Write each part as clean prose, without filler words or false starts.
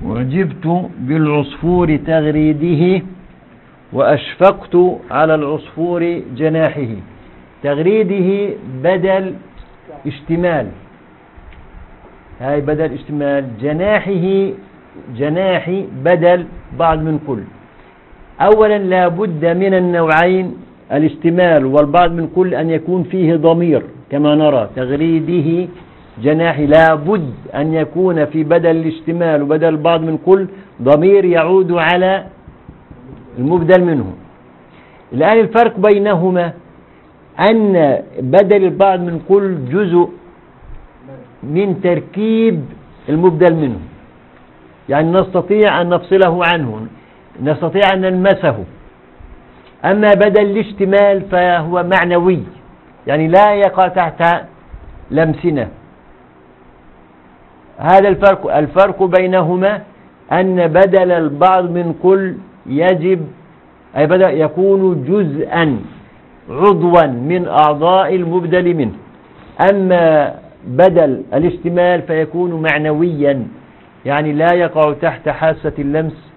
أعجبت بالعصفور تغريده وأشفقت على العصفور جناحه. تغريده بدل اشتمال، هاي بدل اشتمال. جناحه، جناحي بدل بعض من كل. أولا لا بد من النوعين الاشتمال والبعض من كل أن يكون فيه ضمير كما نرى. تغريده جناحي لا بد أن يكون في بدل الاشتمال وبدل البعض من كل ضمير يعود على المبدل منه. الآن الفرق بينهما أن بدل البعض من كل جزء من تركيب المبدل منه، يعني نستطيع أن نفصله عنه، نستطيع أن نلمسه. أما بدل الاشتمال فهو معنوي، يعني لا يقع تحت لمسنا. هذا الفرق بينهما أن بدل البعض من كل يجب أي بدل يكون جزءا عضوا من أعضاء المبدل منه. أما بدل الاشتمال فيكون معنويا، يعني لا يقع تحت حاسة اللمس.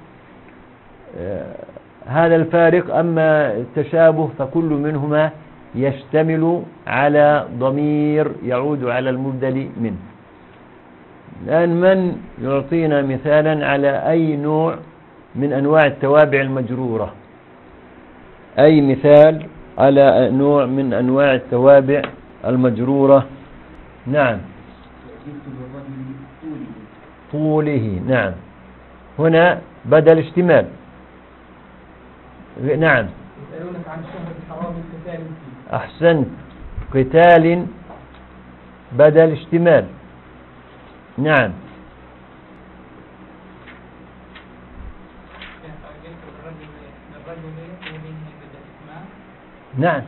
هذا الفارق. أما التشابه فكل منهما يشتمل على ضمير يعود على المبدل منه. الآن من يعطينا مثالا على أي نوع من أنواع التوابع المجرورة؟ أي مثال على نوع من أنواع التوابع المجرورة؟ نعم. طوله. نعم، هنا بدل اشتمال. نعم. يسألونك عن الشهر الحرام قتال فيه. أحسنت. قتال بدل اشتمال. نعم. نعم.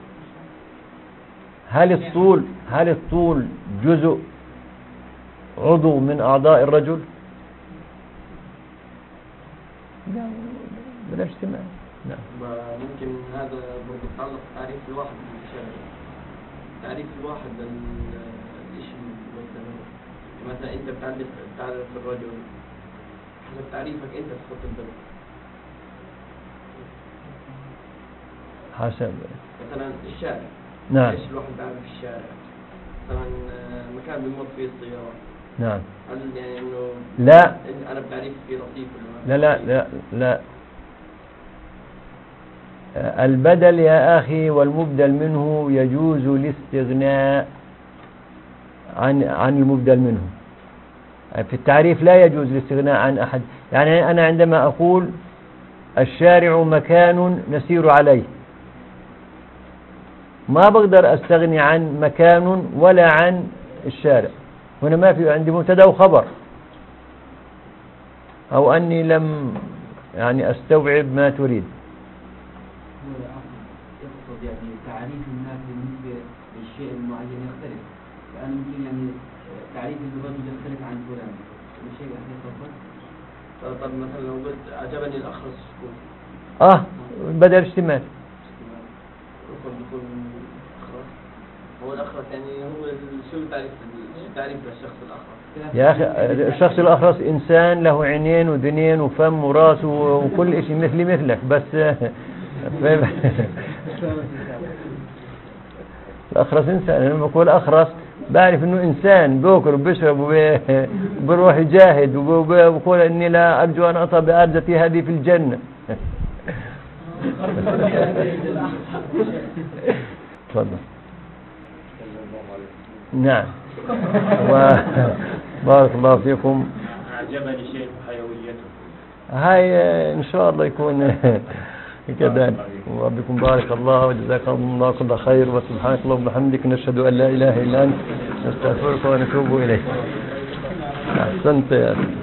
هل الطول جزء عضو من أعضاء الرجل؟ لا، بلا اجتماع. نعم. ممكن هذا برضه يتعلق تعريف الواحد بالشارع. تعريف الواحد الاسم مثلا انت بتعرف الرجل حسب تعريفك انت تحط البلد. حسب مثلا الشارع. نعم. ايش الواحد بيعرف الشارع؟ مثلا مكان بيمر فيه السيارات. نعم. هل يعني انه لا انا بتعريف فيه لطيف لا لا لا لا. البدل يا أخي والمبدل منه يجوز الاستغناء عن المبدل منه. في التعريف لا يجوز الاستغناء عن أحد. يعني أنا عندما أقول الشارع مكان نسير عليه، ما بقدر أستغني عن مكان ولا عن الشارع. هنا ما في عندي مبتدا وخبر، أو أني لم يعني أستوعب ما تريد. يقصد يعني تعريف الناس بالنسبة للشيء المعين يختلف، لأن ممكن يعني تعريف الرجل يختلف عن فلان. الشيء أخي تفضل. طب مثلا لو قلت عجبني الأخرس سكون. بدل اشتمال. يكون أخرس. هو الأخرس يعني هو شو تعريف للشخص الأخرس؟ يا أخي الشخص الأخرس إنسان له عينين ودنين وفم وراس وكل شيء مثلك بس. الأخرس إنسان. لما أقول أخرس بعرف إنه إنسان بأكل وبشرب وبروح يجاهد وبقول إني لا أرجو أن أطأ بأرجتي هذه في الجنة. تفضل. نعم. بارك الله فيكم. أعجبني شيء حيويته. هاي إن شاء الله يكون كذلك. وبكم بارك الله وجزاكم الله كل خير، وسبحانك اللهم وبحمدك نشهد أن لا إله إلا أنت نستغفرك ونتوب إليك. أحسنت يا